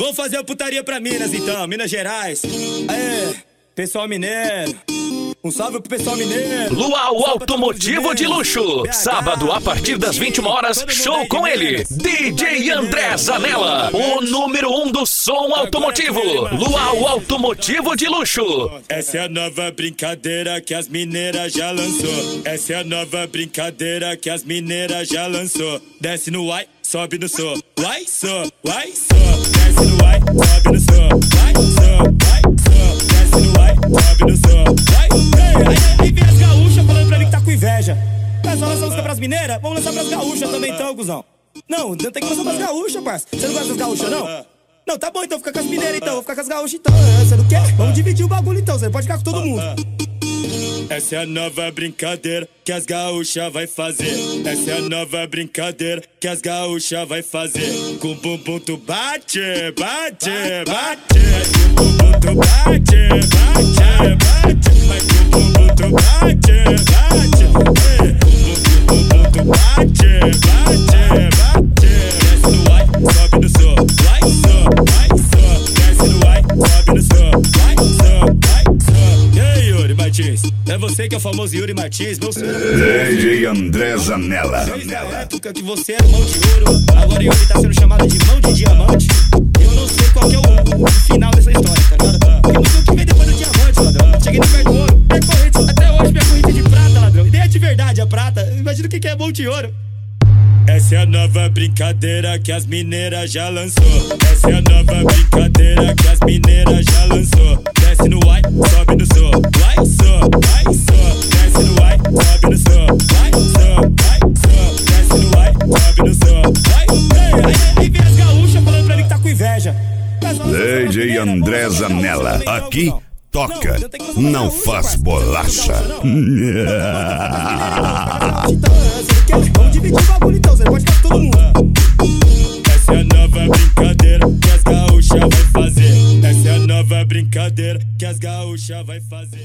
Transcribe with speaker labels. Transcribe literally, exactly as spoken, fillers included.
Speaker 1: Vamos fazer a putaria pra Minas então, Minas Gerais. Aê, pessoal mineiro. Um salve pro pessoal mineiro.
Speaker 2: Luau Automotivo de Luxo. Sábado, a partir das vinte e uma horas, show com ele, D J André Zanella, o número um do som automotivo. Luau Automotivo de Luxo.
Speaker 1: Essa é a nova brincadeira que as mineiras já lançou. Essa é a nova brincadeira que as mineiras já lançou. Desce no uai, sobe no so. Uai, so, uai, so. Desce no uai, sobe no so. Uai, so, uai, so. Desce no uai, sobe no so. Uai, Aí, aí vem as gaúchas falando pra ele que tá com inveja. Mas vamos lançar música pras mineiras? Vamos lançar pras gaúchas também então, cuzão. Não, não tem que lançar pras gaúchas, parça. Você não gosta das gaúchas, não? Não, tá bom então, fica com as mineiras então. Vou ficar com as gaúchas então. Você não quer? Vamos dividir o bagulho então, você pode ficar com todo mundo. Essa é a nova brincadeira que as gaúchas vai fazer. Essa é a nova brincadeira que as gaúchas vai fazer. Com bumbum tu bate, bate, bate. Com bumbum tu bate, bate, bate. Mas com bumbum tu bate, bate. Com bumbum tu bate, bate, bate. Desce no uai, sobe no so. Uai, so, uai, so. Desce no uai, sobe no so. Uai, so, uai, so. E aí, Yuri Martins? É você que é o famoso Yuri Martins, meu senhor.
Speaker 3: D J André Zanella.
Speaker 1: Desde a época que você era mão de ouro, agora Yuri tá sendo chamado de mão de diamante. Eu não sei qual que é o, o final dessa história, tá ligado? Eu não sei o que vem depois do diamante, ladrão. Cheguei no pé do ouro, minha corrente, até hoje minha corrente é de prata, ladrão. E nem é de verdade a prata, imagina o que que é mão de ouro. Essa é a nova brincadeira que as mineiras já lançou. Essa é a nova brincadeira que as mineiras já lançou. Desce no uai, sobe no so. Uai, so, uai, so. Desce no uai, sobe no so. Uai, so, uai, so. Desce no uai, sobe no so. Uai, aí, aí, aí vem as gaúchas falando pra ele que tá com inveja.
Speaker 3: D J André Zanella. Aqui toca, não faz bolacha.
Speaker 1: Vamos dividir o bagulho então, você pode ficar com todo mundo. Essa é a nova brincadeira que as gaúchas vai fazer. Essa é a nova brincadeira que as gaúchas vai fazer.